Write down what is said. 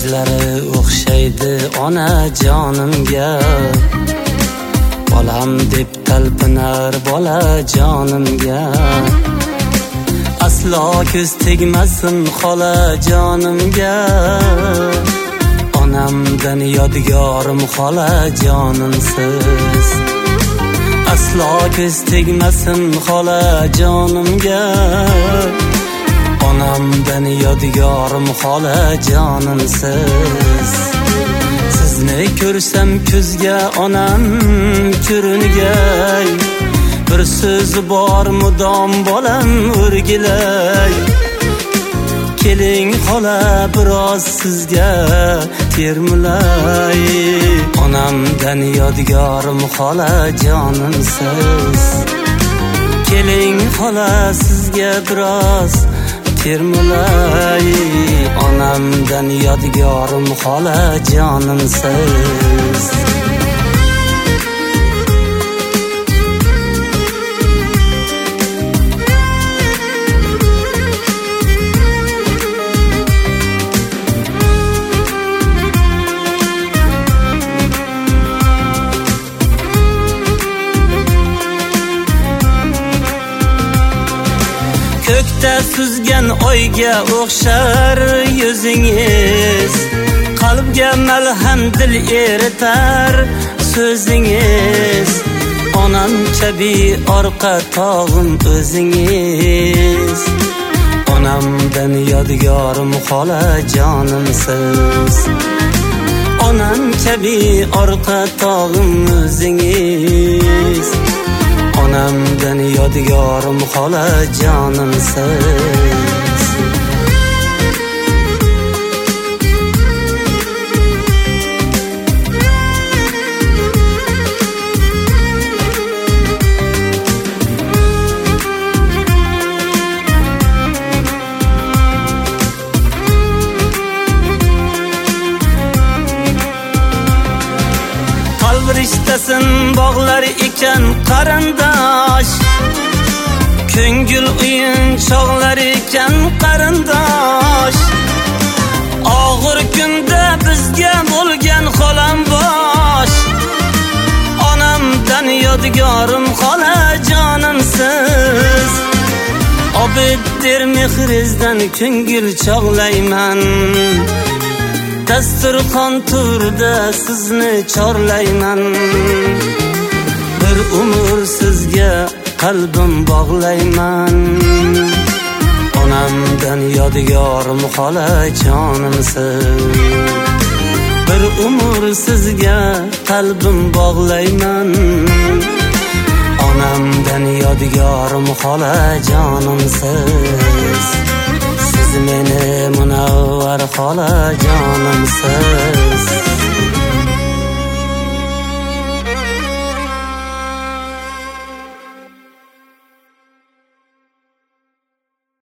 Ko'zlari o'xshaydi ona jonimga, bolam deb talpinar bola jonimga. Aslo ko'z tegmasin xola jonimga, onamdan yodgorim xola jonimsiz. Aslo ko'z tegmasin xola jonimga, onamdan yodgorim xola jonimsiz. Sizni ko'rsam ko'zga onam ko'ringay, bir so'z bor mudom bolam o'rgilay. Keling xola biroz sizga termulay, onamdan yodgorim xola jonimsiz. Keling xola sizga biroz termulay, onamdan yodgorim xola jonimsiz. Ko'kda suzgan oyga o'xshar yuzingiz, qalbga malham dil eritar so'zingiz. Onam kabi orqa tog'im o'zingiz, onamdan yodgorim xola jonimsiz. Onam kabi orqa tog'im o'zingiz, onamdan yodgorim xola jonimsiz. Qalb rishtasin bog'lar ekan qarindosh, ko'ngil o'yinchoqlar ekan qarindosh. Og'ir kunda bizga bo'lgan xolam bosh, onamdan yodgorim xola jonimsiz. Obiddir mehrizdan ko'ngil chog'layman, dasturxon turda sizni chorlayman. Bir umr sizga qalbim bog'layman, onamdan yodgorim xola jonimsiz. Bir umr sizga qalbim bog'layman, onamdan yodgorim xola jonimsiz. Siz meni munavvar xola jonimsiz.